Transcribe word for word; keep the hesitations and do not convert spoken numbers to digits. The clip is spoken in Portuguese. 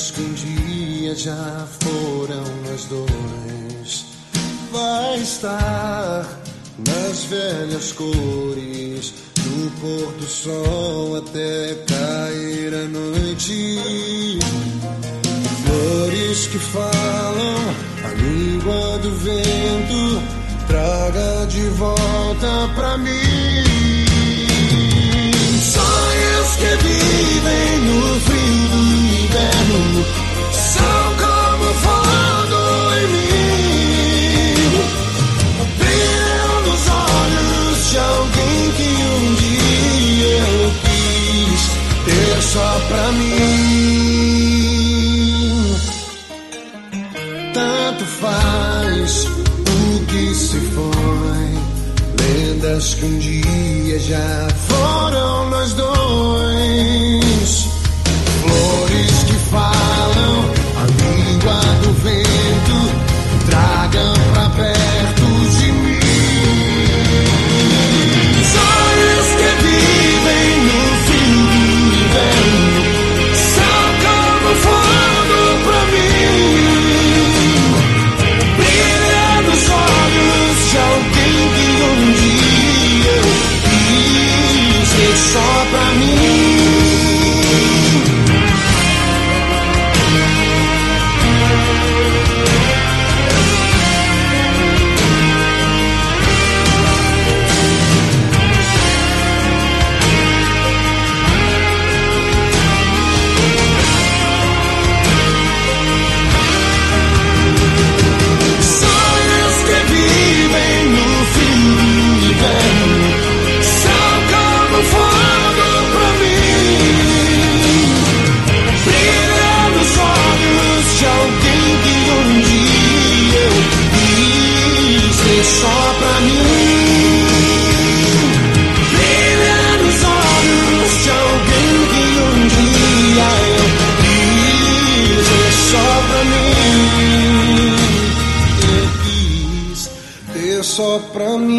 lendas que um dia já foram nós dois. Vai estar nas velhas cores do pôr do sol até cair a noite. Flores que falam a língua do vento, traga de volta pra mim. Sonhos que vivem no frio do inverno são como fogo em mim. Brilham nos olhos de alguém que um dia eu quis ter só pra mim. Tanto faz o que se foi, lendas que um dia já foram nós dois. Flores que falam a língua do vento, tragam pra perto de mim. Sonhos que vivem no fim do inverno são como fogo pra mim. Brilha nos olhos de alguém que um dia eu quis ter só pra mim. Só pra mim, brilha nos olhos de alguém que um dia eu quis. É só pra mim, eu quis ter só pra mim.